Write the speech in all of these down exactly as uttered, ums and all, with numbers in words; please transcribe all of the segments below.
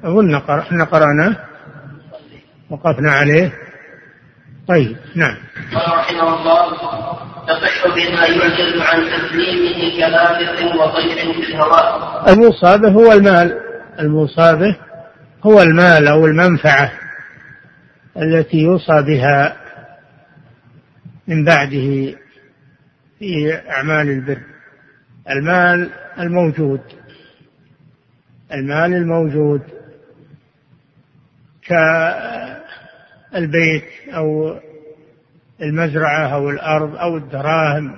أظن احنا قرأناه وقفنا عليه. طيب نعم. قال رحمه الله: تصح بما يعجز عن تسليمه كنافق وطير في الهواء. المصابه هو المال، المصابه هو المال أو المنفعة التي يوصى بها من بعده في أعمال البر. المال الموجود، المال الموجود كالبيت أو المزرعة أو الأرض أو الدراهم،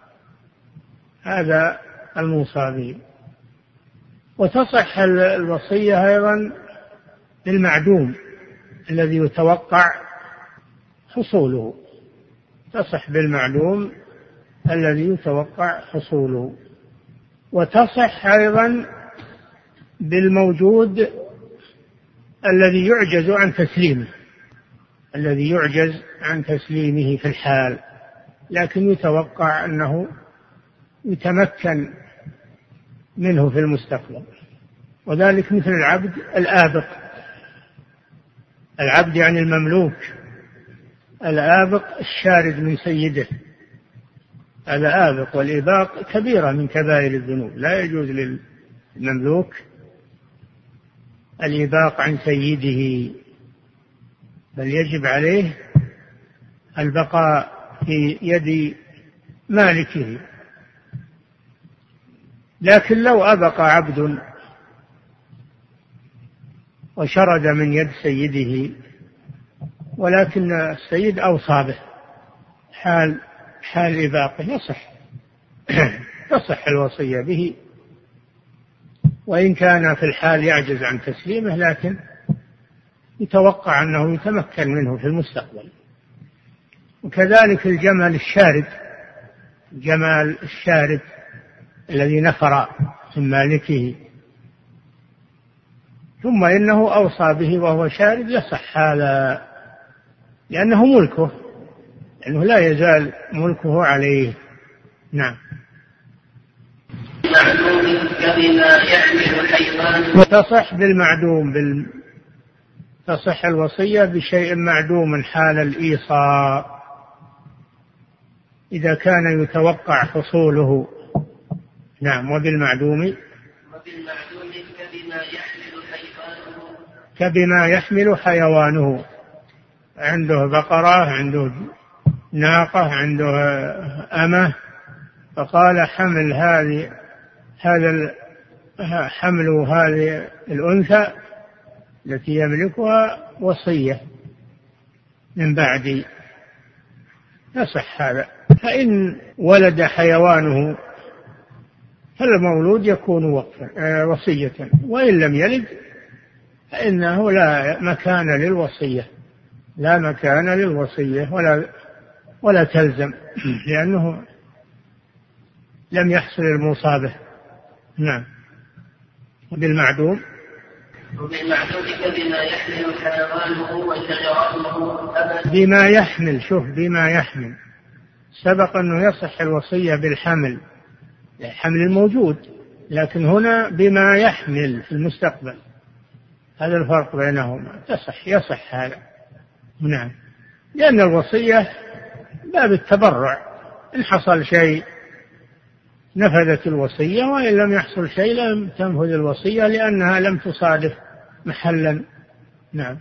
هذا الموصى به. وتصح الوصية أيضا بالمعدوم الذي يتوقع حصوله، تصح بالمعلوم الذي يتوقع حصوله، وتصح أيضا بالموجود الذي يعجز عن تسليمه، الذي يعجز عن تسليمه في الحال لكن يتوقع أنه يتمكن منه في المستقبل. وذلك مثل العبد الآبق، العبد يعني المملوك، الآبق الشارد من سيده، هذا آبق. والإباق كبيرة من كبائر الذنوب، لا يجوز للمملوك الإباق عن سيده، بل يجب عليه البقاء في يد مالكه. لكن لو أبق عبد وشرد من يد سيده ولكن السيد أوصى به حال حال إباقه، يصح تصح الوصية به، وإن كان في الحال يعجز عن تسليمه لكن يتوقع أنه يتمكن منه في المستقبل. وكذلك الجمل الشارد، الجمال الشارد الذي نفر من مالكه ثم إنه أوصى به وهو شارد، يصح هذا لأنه ملكه، لأنه لا يزال ملكه عليه. نعم. وتصح بالمعدوم بال... تصح الوصية بشيء معدوم حال الإيصاء إذا كان يتوقع حصوله. نعم. وبالمعدوم وبالمعدوم كبما يحمل حيوانه، كبما يحمل حيوانه، عنده بقرة، عنده ناقة، عنده أمة، فقال حمل هذه هذا حمل هذه الأنثى التي يملكها وصية من بعد، يصح هذا. فإن ولد حيوانه فالمولود يكون وقفا وصية، وإن لم يلد فإنه لا مكان للوصية، لا مكان للوصية ولا ولا تلزم، لأنه لم يحصل المصابة. نعم. بالمعدوم وبالمعدوم بما يحمل حيوانه وشجرته أبدا. بما يحمل، شوف بما يحمل، سبق أنه يصح الوصية بالحمل، الحمل الموجود، لكن هنا بما يحمل في المستقبل، هذا الفرق بينهما، تصح يصح هذا. نعم. لأن الوصية باب التبرع، إن حصل شيء نفذت الوصية، وإن لم يحصل شيء لم تنفذ الوصية لأنها لم تصادف محلا. نعم.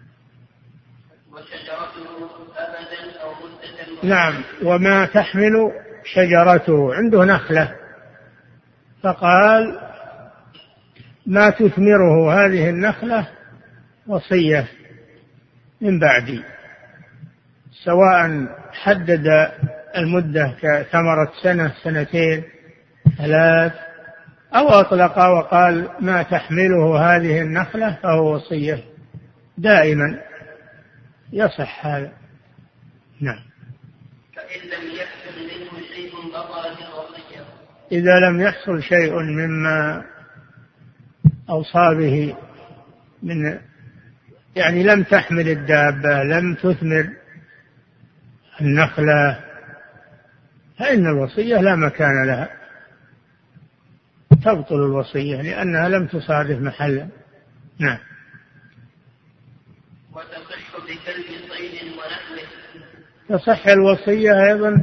وشجرته أبدا أو مدة. نعم. وما تحمل شجرته، عنده نخلة فقال ما تثمره هذه النخلة وصية من بعدي، سواء حدد المدة كثمرة سنة، سنتين، ثلاث، أو أطلق وقال ما تحمله هذه النخلة فهو وصية دائما، يصح هذا. نعم. فإن لم يحصل منه شيء بطلت الوصية، إذا لم يحصل شيء مما أوصى به من، يعني لم تحمل الدابة، لم تثمر النخلة، فإن الوصية لا مكان لها، تبطل الوصية لأنها لم تصادف محلا. نعم. بكلب صيد ونحوه. تصح الوصية أيضا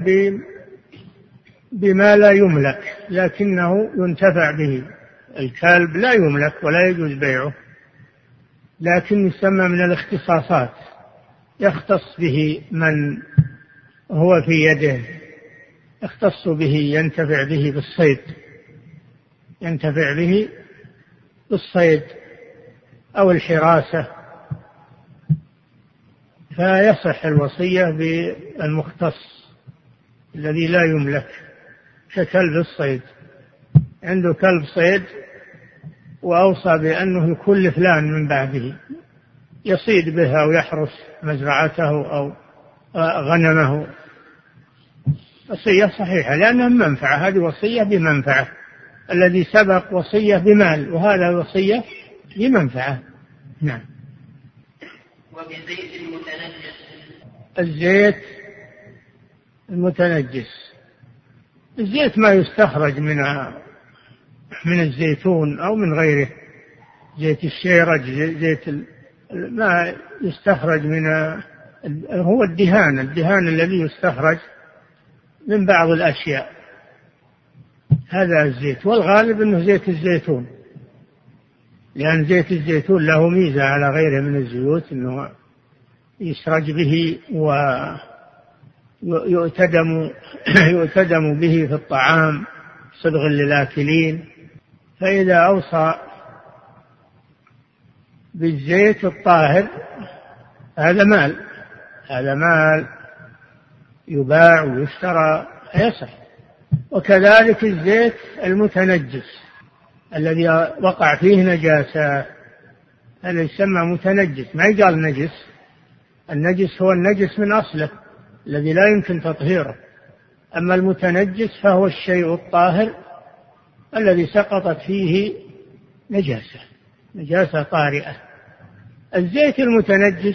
بما لا يملك لكنه ينتفع به. الكلب لا يملك ولا يجوز بيعه، لكن يسمى من الاختصاصات، يختص به من هو في يده، يختص به، ينتفع به بالصيد، ينتفع به بالصيد أو الحراسة، فيصح الوصية بالمختص الذي لا يملك، ككلب الصيد. عنده كلب صيد وأوصى بأنه يكون لفلان من بعده يصيد به أو يحرس مزرعته أو غنمه، وصية صحيحة لأنها منفعة، هذه وصية بمنفعة. الذي سبق وصية بمال، وهذا وصية بمنفعة. نعم. وبزيت المتنجس. الزيت المتنجس، الزيت ما يستخرج من من الزيتون أو من غيره، زيت الشيرج، زيت ما يستخرج من، هو الدهان، الدهان الذي يستخرج من بعض الأشياء، هذا الزيت، والغالب أنه زيت الزيتون، لأن زيت الزيتون له ميزة على غيره من الزيوت أنه يسرج به ويؤتدم يؤتدم به في الطعام صبغ للآكلين. فإذا أوصى بالزيت الطاهر هذا مال، هذا مال يباع ويشترى يصح. وكذلك الزيت المتنجس الذي وقع فيه نجاسة، هذا يسمى متنجس، ما يقال نجس. النجس هو النجس من أصله الذي لا يمكن تطهيره، أما المتنجس فهو الشيء الطاهر الذي سقطت فيه نجاسة، نجاسة طارئة. الزيت المتنجس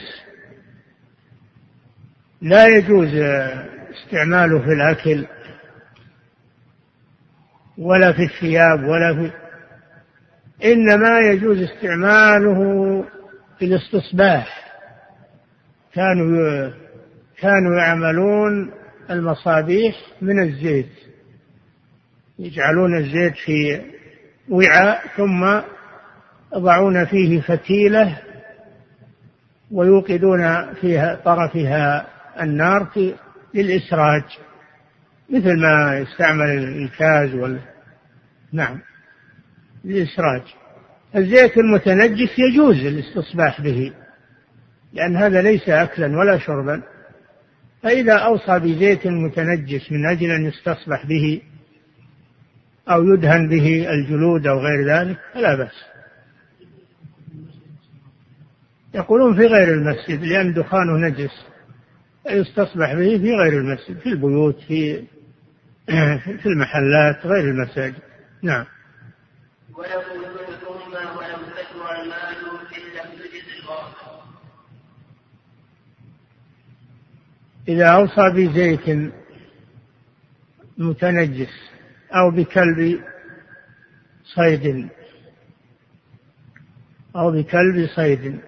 لا يجوز استعماله في الأكل ولا في الثياب ولا في، إنما يجوز استعماله في الاستصباح. كانوا كانوا يعملون المصابيح من الزيت، يجعلون الزيت في وعاء ثم يضعون فيه فتيلة ويوقدون فيها طرفها النار للإسراج، مثل ما يستعمل الكاز وال... نعم للإسراج. الزيت المتنجس يجوز الاستصباح به لأن هذا ليس أكلا ولا شربا، فإذا أوصى بزيت متنجس من أجل أن يستصبح به أو يدهن به الجلود أو غير ذلك فلا بأس. يقولون في غير المسجد لأن دخانه نجس، يستصبح به في غير المسجد، في البيوت، في في المحلات غير المساجد. نعم. ولو ثم ولو كثر المال إلا تجد الغرق. إذا أوصى بزيت متنجس أو بكلب صيد أو بكلب صيد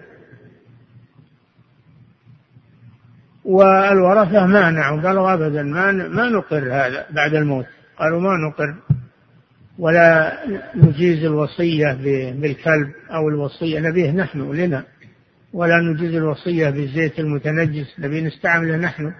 والورثة مانعوا، قالوا أبدا ما ما نقر هذا بعد الموت، قالوا ما نقر ولا نجيز الوصية بالكلب أو الوصية نبيه نحن لنا، ولا نجيز الوصية بالزيت المتنجس نبي نستعمله نحن.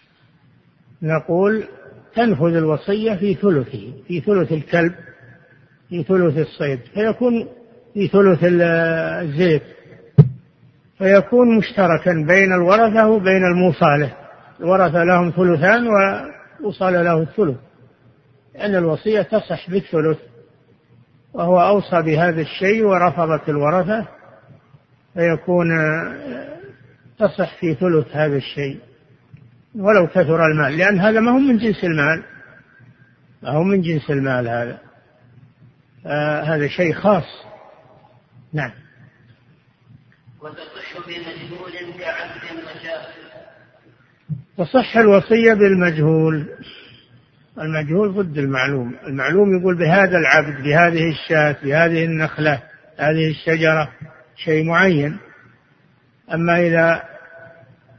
نقول تنفذ الوصية في ثلثه، في ثلث الكلب، في ثلث الصيد، فيكون في ثلث الزيت، فيكون مشتركا بين الورثة وبين الموصى. الورثة لهم ثلثان ووصل له الثلث، لأن الوصية تصح بالثلث، وهو أوصى بهذا الشيء ورفضت الورثة، فيكون تصح في ثلث هذا الشيء ولو كثر المال، لأن هذا ما هو من جنس المال، ما هو من جنس المال هذا، آه هذا شيء خاص. نعم. وتصح بمجهول كعبد وشاة. تصح الوصية بالمجهول، المجهول ضد المعلوم، المعلوم يقول بهذا العبد، بهذه الشاة، بهذه النخلة، هذه الشجرة، شيء معين. أما إذا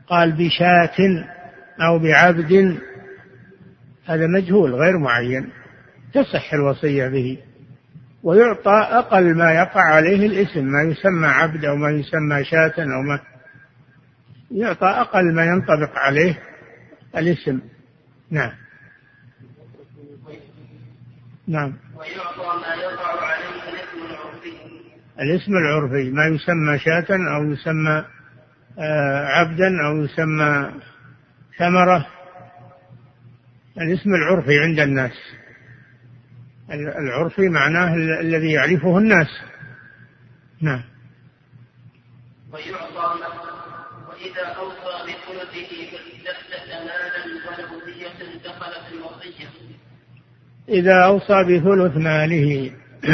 قال بشاة أو بعبد هذا مجهول غير معين، تصح الوصية به، ويعطى أقل ما يقع عليه الاسم، ما يسمى عبد أو ما يسمى شاة أو ما يعطى أقل ما ينطبق عليه الاسم. نعم. نعم. ويعطى ما يقع عليه الاسم العرفي. الاسم العرفي ما يسمى شاة أو يسمى عبدا أو يسمى ثمرة، الاسم العرفي عند الناس. العرفي معناه الذي يعرفه الناس. نعم. ويعطى وإذا أوصى بثلثه فاستحدث مالا ولوصية دخل في الوصية. إذا أوصى بثلث ماله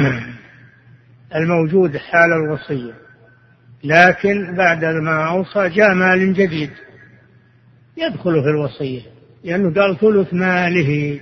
الموجود حال الوصية، لكن بعد ما أوصى جاء مال جديد يدخل في الوصية، لأنه قال ثلث ماله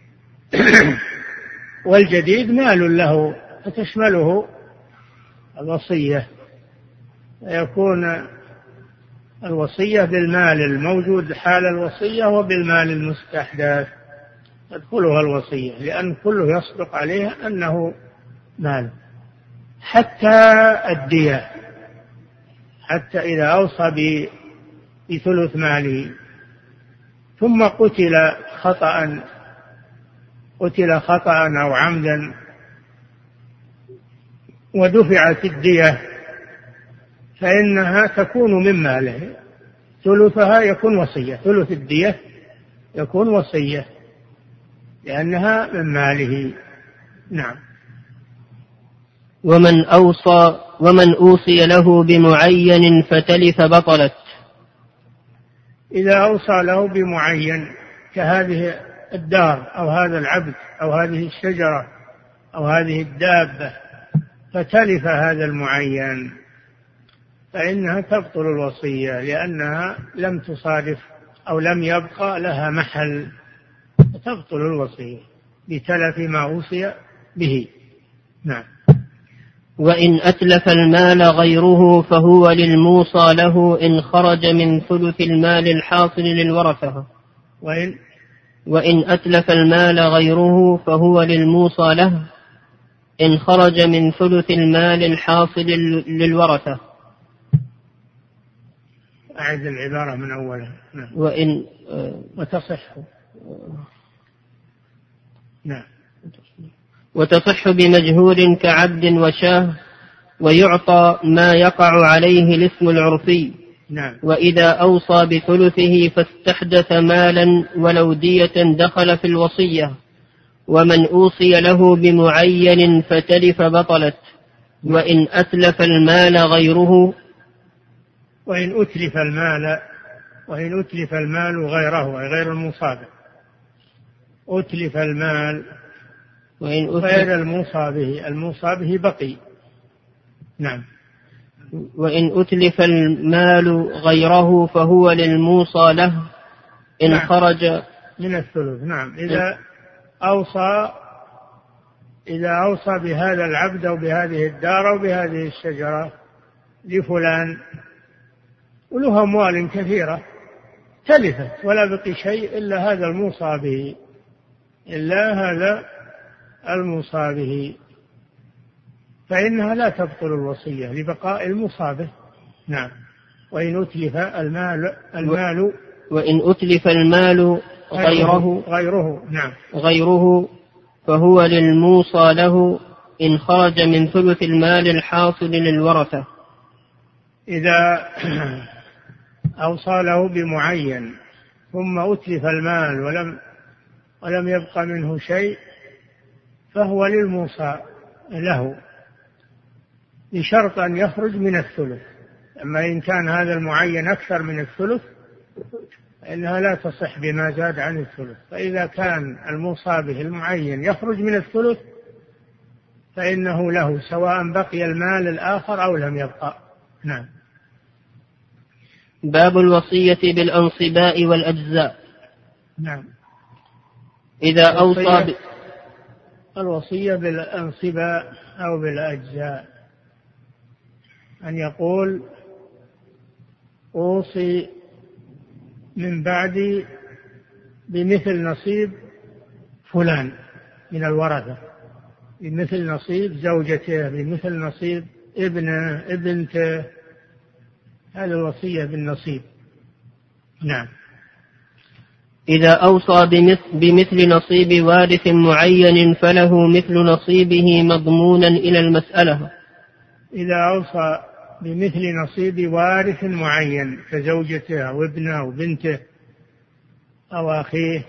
والجديد مال له فتشمله الوصية، يكون الوصية بالمال الموجود حال الوصية وبالمال المستحدث تدخلها الوصية، لأن كله يصدق عليه أنه مال، حتى الدية، حتى إذا أوصى بثلث ماله ثم قتل خطأ قتل خطأ أو عمدا ودفعت الدية فإنها تكون من ماله، ثلثها يكون وصية، ثلث الدية يكون وصية لأنها من ماله. نعم. ومن أوصى ومن أوصي له بمعين فتلف بطلت. إذا أوصى له بمعين كهذه الدار أو هذا العبد أو هذه الشجرة أو هذه الدابة فتلف هذا المعين فإنها تبطل الوصية، لأنها لم تصادف أو لم يبقى لها محل، تبطل الوصية بتلف ما أوصي به. نعم. وإن أتلف المال غيره فهو للموصى له إن خرج من ثلث المال الحاصل للورثة. وإن وإن أتلف المال غيره فهو للموصى له إن خرج من ثلث المال الحاصل للورثة. أعد العبارة من أولها. نعم. وإن وتصح. نعم. وتصح بمجهول كعبد وشاه، ويعطى ما يقع عليه الاسم العرفي. نعم. وإذا أوصى بثلثه فاستحدث مالا ولو دية دخل في الوصية. ومن أوصي له بمعين فتلف بطلت. وإن أتلف المال غيره وإن أتلف المال وإن أتلف المال غيره أي غير المصاب، أتلف المال وإن غير الموصى به، الموصى به بقي. نعم. وإن أتلف المال غيره فهو للموصى له إن نعم. خرج من الثلث. نعم. إذا أوصى إذا أوصى بهذا العبد أو بهذه الدار أو بهذه الشجرة لفلان وله أموال كثيرة تلفت ولا بقي شيء إلا هذا الموصى به إلا هذا الموصى به فإنها لا تبطل الوصية لبقاء الموصى به. نعم. وإن أتلف المال المال وإن أتلف المال غيره غيره نعم غيره فهو للموصى له إن خرج من ثلث المال الحاصل للورثة. إذا أوصى له بمعين ثم أتلف المال ولم ولم يبق منه شيء فهو للموصى له بشرط أن يخرج من الثلث. أما إن كان هذا المعين أكثر من الثلث فإنها لا تصح بما زاد عن الثلث. فإذا كان الموصى به المعين يخرج من الثلث فإنه له سواء بقي المال الآخر أو لم يبقى. نعم. باب الوصية بالأنصباء والأجزاء. نعم. إذا أوصى ب... الوصية بالأنصباء أو بالأجزاء أن يقول أوصي من بعد بمثل نصيب فلان من الورثة، بمثل نصيب زوجته، بمثل نصيب ابنه ابنته، هذه الوصية بالنصيب. نعم. إذا أوصى بمثل نصيب وارث معين فله مثل نصيبه مضمونا إلى المسألة. إذا أوصى بمثل نصيب وارث معين كزوجته أو ابنه أو بنته أو أخيه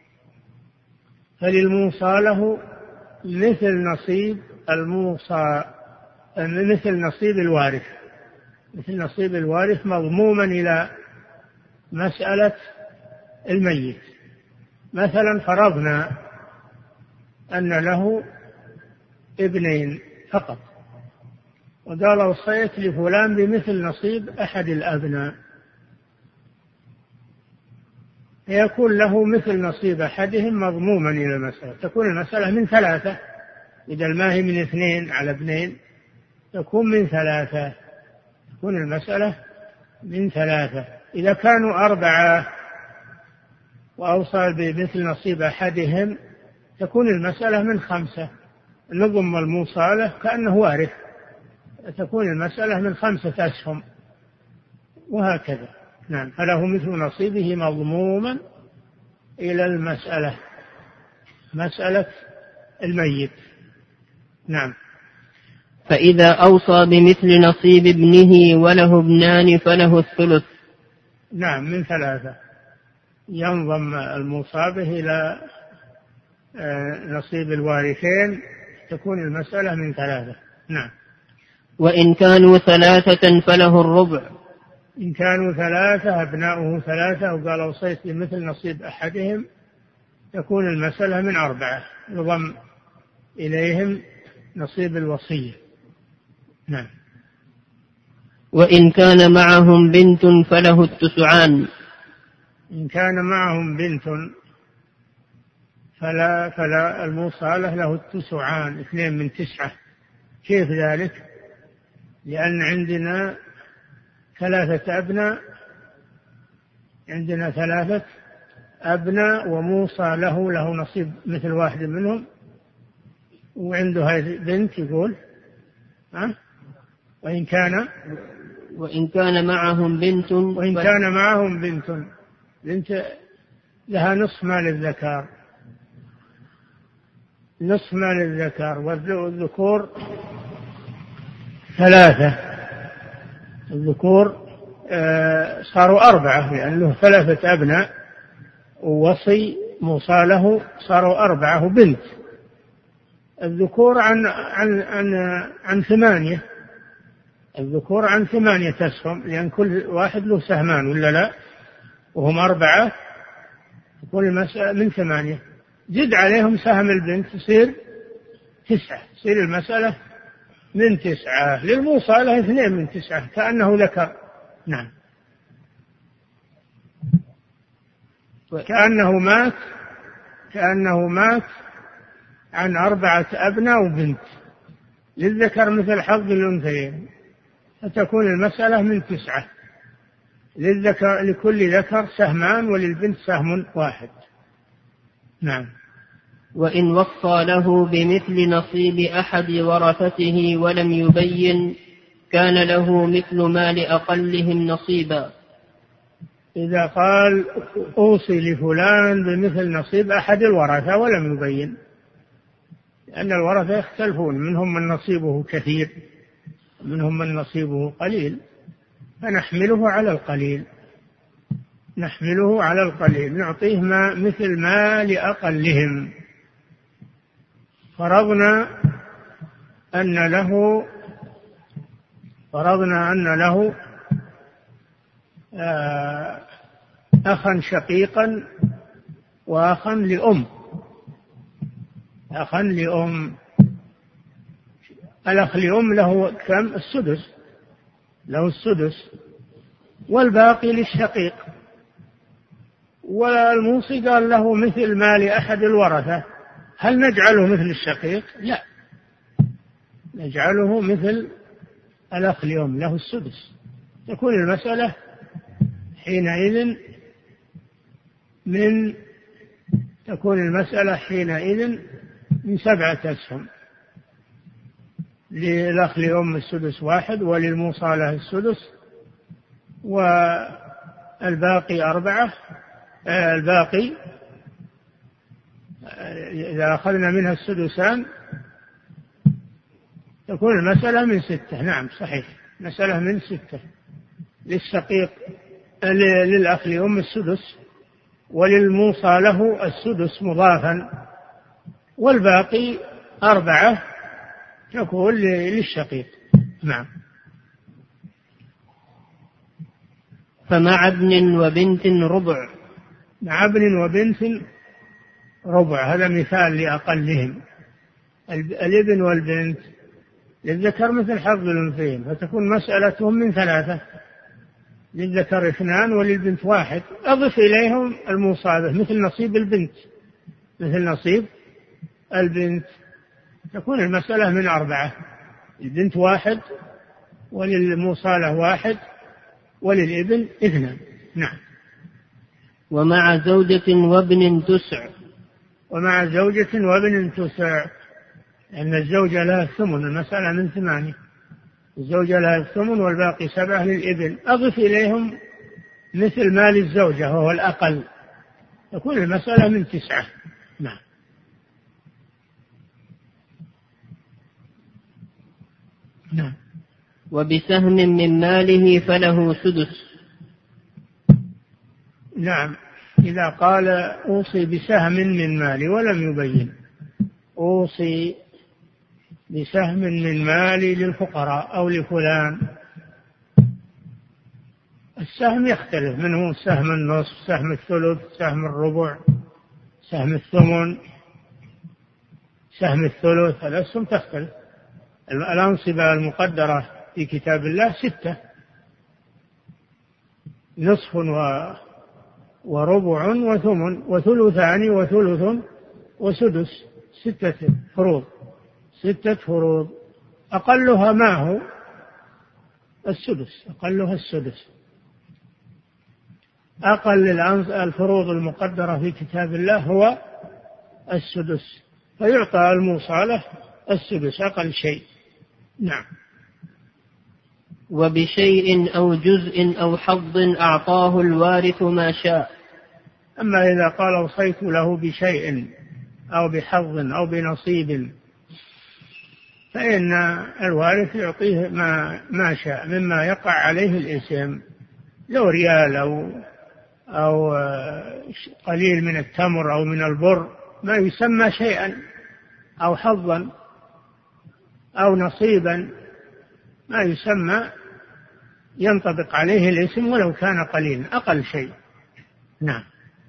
فللموصى له مثل نصيب الموصى، مثل نصيب الوارث، مثل نصيب الوارث مضموما إلى مسألة الميت. مثلا فرضنا أن له ابنين فقط وقال وصيت لفلان بمثل نصيب أحد الأبناء، يكون له مثل نصيب أحدهم مضموما إلى المسألة. تكون المسألة من ثلاثة، إذا الماهي من اثنين على ابنين تكون من ثلاثة، تكون المسألة من ثلاثة. إذا كانوا أربعة وأوصى بمثل نصيب أحدهم تكون المسألة من خمسة، نضم الموصى له كأنه وارث، تكون المسألة من خمسة أسهم وهكذا. نعم. فله مثل نصيبه مضموما إلى المسألة، مسألة الميت. نعم. فإذا أوصى بمثل نصيب ابنه وله ابنان فله الثلث. نعم، من ثلاثة ينضم الموصى به إلى نصيب الوارثين، تكون المسألة من ثلاثة. نعم. وإن كانوا ثلاثة فله الربع. إن كانوا ثلاثة أبناؤه ثلاثة وقال أوصيت بمثل نصيب أحدهم تكون المسألة من أربعة، يضم إليهم نصيب الوصية. نعم. وإن كان معهم بنت فله التسعان. إن كان معهم بنت فلا, فلا الموصى له, له التسعان، اثنين من تسعة. كيف ذلك؟ لأن عندنا ثلاثة أبناء، عندنا ثلاثة أبناء وموصى له له نصيب مثل واحد منهم، وعنده هذه بنت يقول ها؟ وإن كان وإن كان معهم بنت وإن كان معهم بنت بنت لها نصف مال الذكر، نصف مال الذكر، والذكور ثلاثة، الذكور آه صاروا أربعة لأن له ثلاثة أبناء ووصي موصى له صاروا أربعة وبنت. الذكور عن عن عن عن ثمانية، الذكور عن ثمانية أسهم، لأن كل واحد له سهمان ولا لا، وهم أربعة، تكون المسألة من ثمانية. زد عليهم سهم البنت تصير تسعة، تصير المسألة من تسعة. للموصى له اثنين من تسعة كأنه ذكر. نعم. كأنه مات كأنه مات عن أربعة أبناء وبنت، للذكر مثل حظ الأنثيين، فتكون المسألة من تسعة، للذكر لكل ذكر سهمان وللبنت سهم واحد. نعم. وإن وصى له بمثل نصيب أحد ورثته ولم يبين كان له مثل مال أقلهم نصيبا. إذا قال أوصي لفلان بمثل نصيب أحد الورثة ولم يبين، لأن الورثة يختلفون، منهم من نصيبه كثير منهم من نصيبه قليل، فنحمله على القليل، نحمله على القليل نعطيه ما مثل ما لأقلهم. فرضنا أن له فرضنا أن له أخا شقيقا وأخا لأم، أخا لأم، الأخ لأم له كم؟ السدس، له السدس، والباقي للشقيق. والموصي قال له مثل ما لأحد الورثة، هل نجعله مثل الشقيق؟ لا، نجعله مثل الأخ لأم له السدس، تكون المسألة حينئذ من تكون المسألة حينئذ من سبعة أسهم، للأخ لأم السدس واحد، وللموصى له السدس، والباقي أربعة. الباقي إذا أخذنا منها السدسان تكون المسألة من ستة. نعم صحيح، مسألة من ستة. للشقيق للأخ لأم السدس، وللموصى له السدس مضافا، والباقي أربعة تكون للشقيق. نعم. فمع ابن وبنت ربع. مع ابن وبنت ربع، هذا مثال لأقلهم. الابن والبنت للذكر مثل حظ الأنثيين، فتكون مسألتهم من ثلاثة، للذكر اثنان وللبنت واحد. أضف إليهم الموصى به مثل نصيب البنت، مثل نصيب البنت، تكون المسألة من أربعة. البنت واحد، وللموصى له واحد، وللابن اثنان. نعم. ومع زوجة وابن تسع. ومع زوجة وابن تسع، لأن الزوجة لها الثمن، المسألة من ثمانية. الزوجة لها الثمن والباقي سبعة للابن. أضف إليهم مثل مال الزوجة وهو الأقل، تكون المسألة من تسعة. نعم. نعم. وبسهم من ماله فله سدس. نعم. إذا قال أوصي بسهم من مالي ولم يبين، أوصي بسهم من مالي للفقراء أو لفلان، السهم يختلف، منه سهم النصف، سهم الثلث، سهم الربع، سهم الثمن، سهم الثلث. الأسهم تختلف. الأنصبة المقدرة في كتاب الله ستة: نصف و وربع وثمن وثلثان وثلث وسدس. ستة فروض، ستة فروض. أقلها ما هو؟ السدس، أقلها السدس. أقل الفروض المقدرة في كتاب الله هو السدس، فيعطى الموصى له السدس أقل شيء. نعم. وبشيء أو جزء أو حظ أعطاه الوارث ما شاء. أما إذا قال أوصيت له بشيء أو بحظ أو بنصيب، فإن الوارث يعطيه ما ما شاء مما يقع عليه الاسم، لو ريال أو أو قليل من التمر أو من البر، ما يسمى شيئا، أو حظا أو نصيبا، ما يسمى، ينطبق عليه الاسم ولو كان قليلا، أقل شيء. نعم.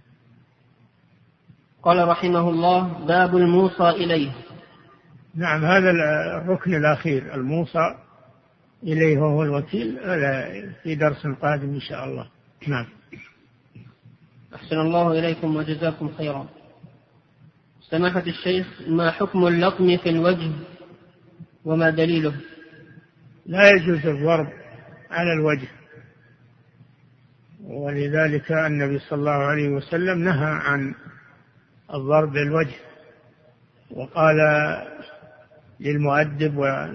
قال رحمه الله: باب الموصى إليه. نعم، هذا الركن الأخير، الموصى إليه وهو الوكيل، في درس قادم إن شاء الله. نعم. أحسن الله إليكم وجزاكم خيرا. سماحة الشيخ، ما حكم اللطم في الوجه وما دليله؟ لا يجوز الضرب على الوجه، ولذلك النبي صلى الله عليه وسلم نهى عن الضرب بالوجه، وقال للمؤدب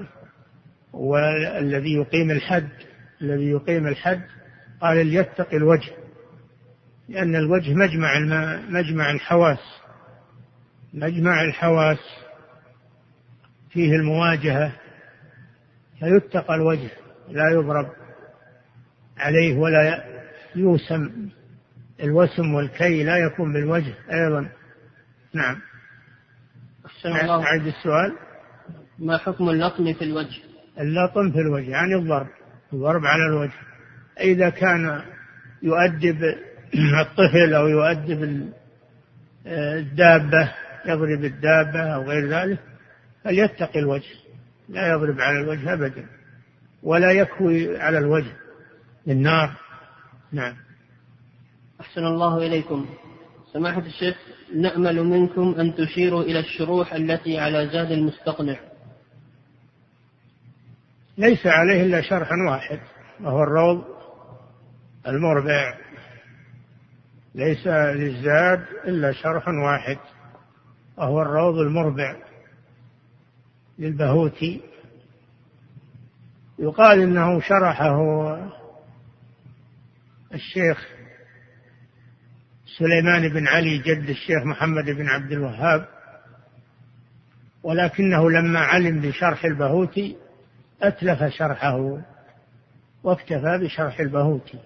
والذي يقيم الحد الذي يقيم الحد قال ليتقي الوجه، لأن الوجه مجمع مجمع الحواس مجمع الحواس فيه المواجهة، فيتقى الوجه، لا يضرب عليه ولا يوسم. الوسم والكي لا يكون بالوجه أيضا. نعم. أعد السؤال. ما حكم اللطم في الوجه؟ اللطم في الوجه يعني الضرب الضرب على الوجه. إذا كان يؤدب الطفل أو يؤدب الدابة، يضرب الدابة أو غير ذلك، فليتقي الوجه، لا يضرب على الوجه أبدا، ولا يكوي على الوجه النار. نعم. أحسن الله إليكم. سماحة الشيخ، نأمل منكم أن تشيروا إلى الشروح التي على زاد المستقنع. ليس عليه إلا شرح واحد، وهو الروض المربع، ليس للزاد إلا شرح واحد وهو الروض المربع للبهوتي. يقال إنه شرحه الشيخ سليمان بن علي جد الشيخ محمد بن عبد الوهاب، ولكنه لما علم بشرح البهوتي أتلف شرحه واكتفى بشرح البهوتي.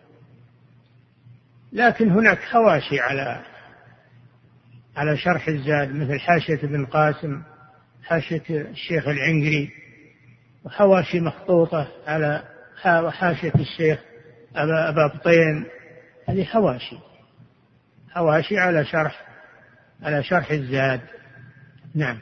لكن هناك حواشي على على شرح الزاد مثل حاشية ابن قاسم، حاشية الشيخ العنقري، وحواشي مخطوطة على حاشية الشيخ أبا, أبا بطين. هذه حواشي حواشي على شرح على شرح الزاد. نعم.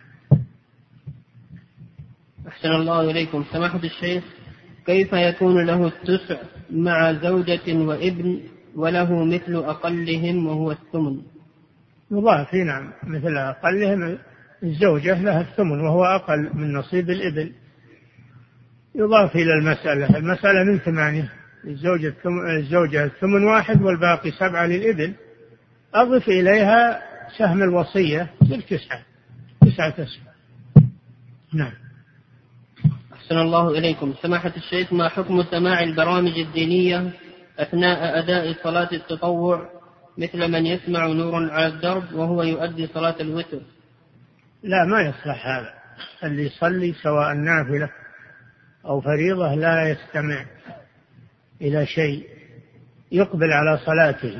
أحسن الله إليكم. سماحة الشيخ، كيف يكون له التسع مع زوجة وابن وله مثل أقلهم وهو الثمن؟ يضاف. نعم، مثل أقلهم الزوجة لها الثمن وهو أقل من نصيب الإبل، يضاف إلى المسألة. المسألة من ثمانية، الزوجة الزوجة الثمن واحد والباقي سبعة للإبل، أضف إليها سهم الوصية بالتسعة، تسعة أسهم. نعم. أحسن الله إليكم. سماحة الشيخ، ما حكم سماع البرامج الدينية أثناء أداء صلاة التطوع مثل من يسمع نور على الدرب وهو يؤدي صلاة الوتر؟ لا، ما يصلح هذا. اللي يصلي سواء نافلة أو فريضة لا يستمع إلى شيء، يقبل على صلاته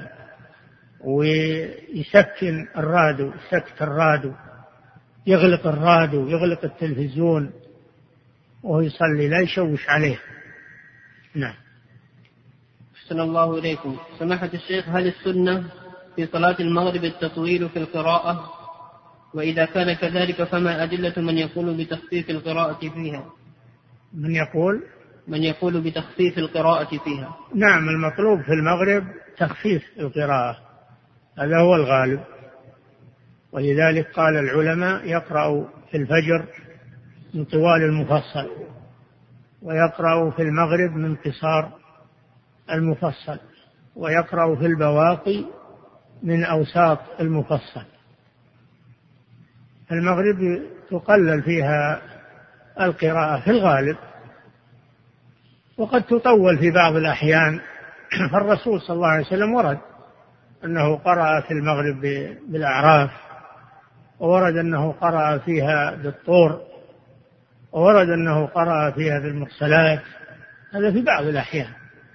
ويسكن الراديو، يسكت الراديو، يغلق الراديو، يغلق التلفزيون وهو يصلي، لا يشوش عليه. نعم. أحسن الله إليكم. سماحة الشيخ، هل السنة في صلاة المغرب التطويل في القراءة؟ وإذا كان كذلك فما أدلة من يقول بتخفيف القراءة فيها؟ من يقول من يقول بتخفيف القراءة فيها. نعم، المطلوب في المغرب تخفيف القراءة، هذا هو الغالب. ولذلك قال العلماء يقرأ في الفجر من طوال المفصل، ويقرأ في المغرب من قصار المفصل، ويقرأ في البواقي من أوساط المفصل. المغرب تقلل فيها القراءة في الغالب، وقد تطول في بعض الأحيان. فالرسول صلى الله عليه وسلم ورد أنه قرأ في المغرب بالأعراف، وورد أنه قرأ فيها بالطور، وورد أنه قرأ فيها بالمرسلات، هذا في بعض الأحيان.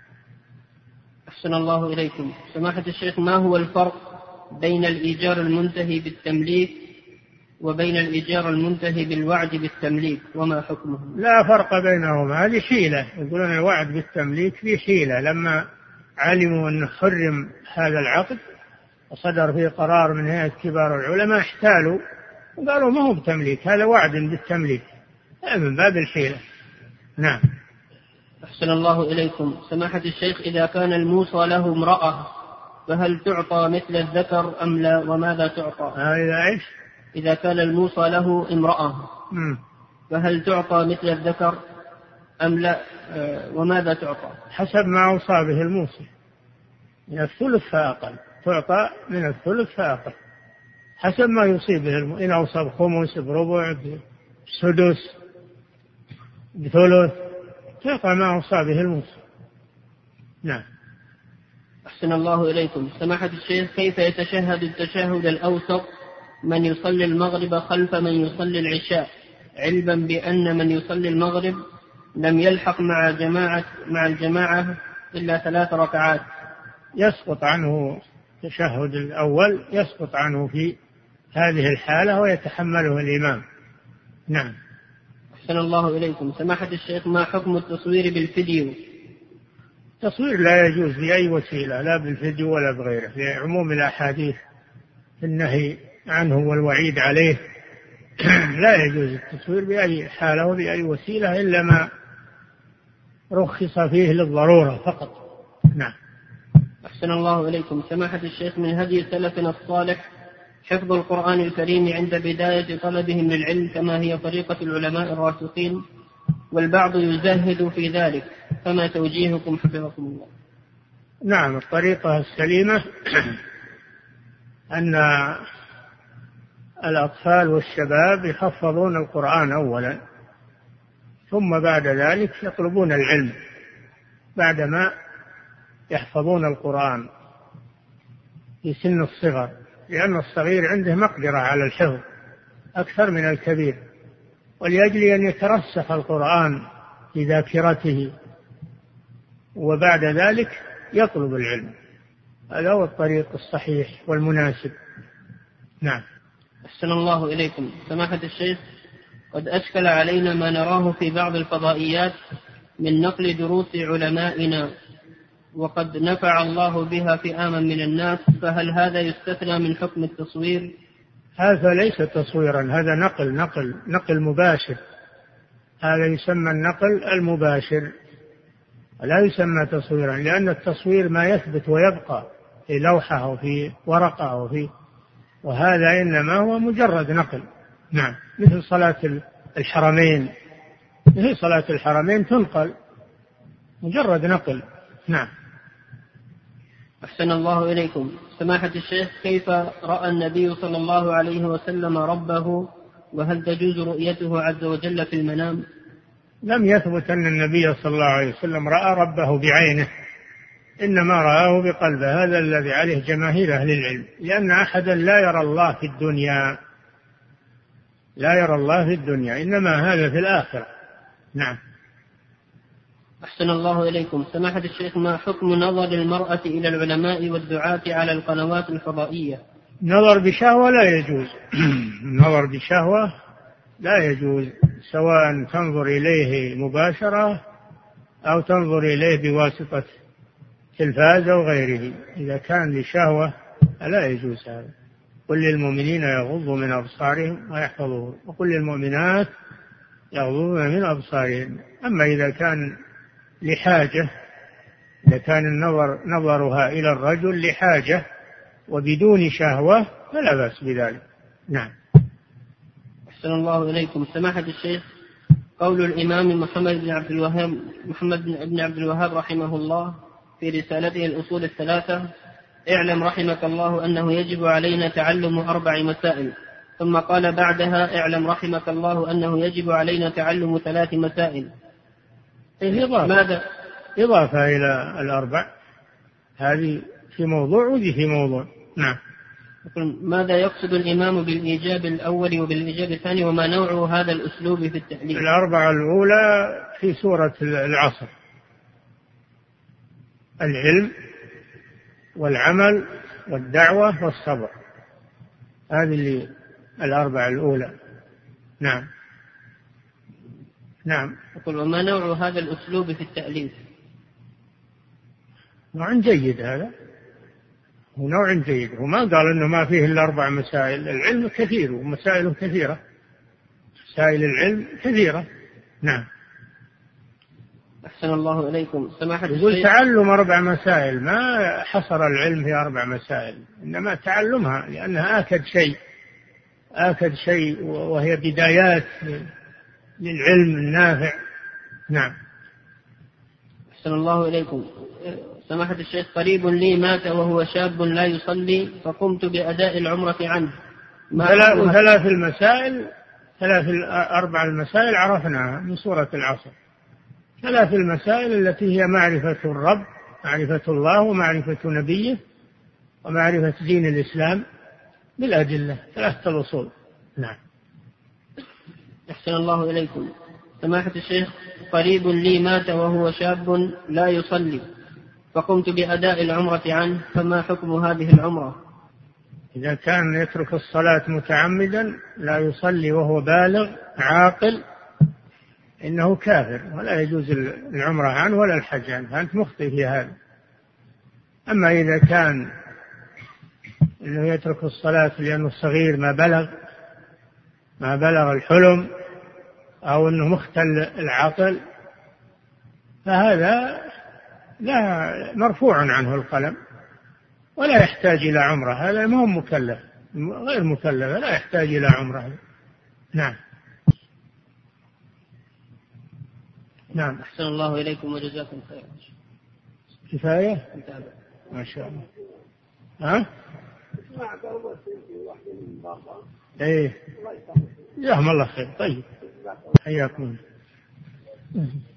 أحسن الله إليكم. سماحة الشيخ، ما هو الفرق بين الإيجار المنتهي بالتمليك وبين الإيجار المنتهي بالوعد بالتمليك، وما حكمه؟ لا فرق بينهما، هذه حيلة. يقولون الوعد بالتمليك في حيلة، لما علموا أن حرم هذا العقد وصدر فيه قرار من هيئة كبار العلماء احتالوا وقالوا ما هو بتمليك، هذا وعد بالتمليك، من باب الحيلة. نعم. أحسن الله إليكم. سماحة الشيخ، إذا كان الموصى له امرأة فهل تعطى مثل الذكر أم لا، وماذا تعطى؟ إذا إيش؟ إذا كان الموصى له امرأة م. فهل تعطى مثل الذكر أم لا، وماذا تعطى؟ حسب ما أوصى به الموصي، من الثلث فأقل، تعطى من الثلث فأقل حسب ما يصيب به الم... إن أوصى بخمس، بربع، بسدس، بثلث، تعطى ما أوصى به الموصي. نعم. أحسن الله إليكم. سماحة الشيخ، كيف يتشهد التشهد الأوسط من يصلي المغرب خلف من يصلي العشاء، علما بأن من يصلي المغرب لم يلحق مع جماعة مع الجماعة إلا ثلاث ركعات؟ يسقط عنه التشهد الأول، يسقط عنه في هذه الحالة ويتحمله الإمام. نعم. أحسن الله إليكم. سماحة الشيخ، ما حكم التصوير بالفيديو؟ التصوير لا يجوز بأي وسيلة، لا بالفيديو ولا بغيره، في عموم الأحاديث في النهي عنه والوعيد عليه. لا يجوز التصوير بأي حالة وبأي وسيلة إلا ما رخص فيه للضرورة فقط. نعم. أحسن الله إليكم. سماحة الشيخ، من هدي سلفنا الصالح حفظ القرآن الكريم عند بداية طلبهم للعلم كما هي طريقة العلماء الراسخين، والبعض يزهد في ذلك، فما توجيهكم حفظكم الله؟ نعم، الطريقة السليمة أن الأطفال والشباب يحفظون القرآن أولا، ثم بعد ذلك يطلبون العلم بعدما يحفظون القرآن في سن الصغر، لأن الصغير عنده مقدرة على الحفظ أكثر من الكبير، ولأجل أن يترسخ القرآن في ذاكرته، وبعد ذلك يطلب العلم. هذا هو الطريق الصحيح والمناسب. نعم. أحسن الله إليكم. سماحة الشيخ، قد أشكل علينا ما نراه في بعض الفضائيات من نقل دروس علمائنا، وقد نفع الله بها فئاما من الناس، فهل هذا يستثنى من حكم التصوير؟ هذا ليس تصويرا، هذا نقل نقل نقل مباشر، هذا يسمى النقل المباشر، لا يسمى تصويرا، لأن التصوير ما يثبت ويبقى في لوحة أو في ورقة أو في، وهذا إنما هو مجرد نقل. نعم. مثل صلاة الحرمين، مثل صلاة الحرمين تنقل، مجرد نقل. نعم. أحسن الله إليكم. سماحة الشيخ، كيف رأى النبي صلى الله عليه وسلم ربه، وهل تجوز رؤيته عز وجل في المنام؟ لم يثبت أن النبي صلى الله عليه وسلم رأى ربه بعينه، إنما رآه بقلبه، هذا الذي عليه جماهير أهل العلم، لأن أحدا لا يرى الله في الدنيا، لا يرى الله في الدنيا، إنما هذا في الآخرة. نعم. أحسن الله إليكم. سماحة الشيخ، ما حكم نظر المرأة إلى العلماء والدعاة على القنوات الفضائية؟ نظر بشهوة لا يجوز. نظر بشهوة لا يجوز، سواء تنظر إليه مباشرة أو تنظر إليه بواسطة تلفاز أو غيره، إذا كان لشهوة لا يجوز هذا. قل للمؤمنين يغضوا من أبصارهم ويحفظوا، وقل للمؤمنات يغضوا من أبصارهم. أما إذا كان لحاجة، إذا كان النظر نظرها إلى الرجل لحاجة وبدون شهوة فلا بأس بذلك. نعم. أحسن الله إليكم. سماحة الشيخ، قول الإمام محمد بن عبد الوهاب محمد بن عبد الوهاب رحمه الله في رسالته الأصول الثلاثة: اعلم رحمك الله أنه يجب علينا تعلم أربع مسائل، ثم قال بعدها: اعلم رحمك الله أنه يجب علينا تعلم ثلاث مسائل. إضافة. ماذا؟ إضافة إلى الأربع، هذه في موضوع وذي في موضوع. نعم. ماذا يقصد الإمام بالإيجاب الأول وبالإيجاب الثاني، وما نوع هذا الأسلوب في التعليم؟ الأربعة الأولى في سورة العصر: العلم والعمل والدعوة والصبر، هذه اللي الأربعة الأولى. نعم. نعم. أقول وما نوع هذا الأسلوب في التأليف؟ نوع جيد، هذا هو نوع جيد، وما قال إنه ما فيه إلا أربع مسائل، العلم كثير ومسائله كثيرة، مسائل العلم كثيرة. نعم. أحسن الله إليكم. سماحة يقول تعلم أربع مسائل، ما حصر العلم في أربع مسائل، إنما تعلمها لأنها آكد شيء، آكد شيء، وهي بدايات للعلم النافع. نعم. أحسن الله إليكم. سماحة الشيخ، قريب لي مات وهو شاب لا يصلي، فقمت بأداء العمرة عنه. ثلاث المسائل، ثلاث أربع المسائل عرفناها من سورة العصر. ثلاث المسائل التي هي معرفة الرب، معرفة الله، ومعرفة نبيه، ومعرفة دين الإسلام بالأدلة، ثلاثة الأصول. نعم. أحسن الله إليكم. سماحة الشيخ، قريب لي مات وهو شاب لا يصلي، فقمت بأداء العمرة عنه، فما حكم هذه العمرة؟ إذا كان يترك الصلاة متعمدا لا يصلي وهو بالغ عاقل إنه كافر، ولا يجوز العمرة عنه ولا الحج عنه، فأنت مخطئ في هذا. أما إذا كان إنه يترك الصلاة لأنه صغير ما بلغ ما بلغ الحلم، أو أنه مختل العقل، فهذا لا مرفوع عنه القلم ولا يحتاج إلى عمرة، هذا ما هو مكلف، غير مكلف، لا يحتاج إلى عمرة. نعم. نعم. أحسن الله إليكم وجزاكم خيرا. كفاية؟ ما شاء الله. ها؟ ايه جزاهم الله خير. طيب حياكم.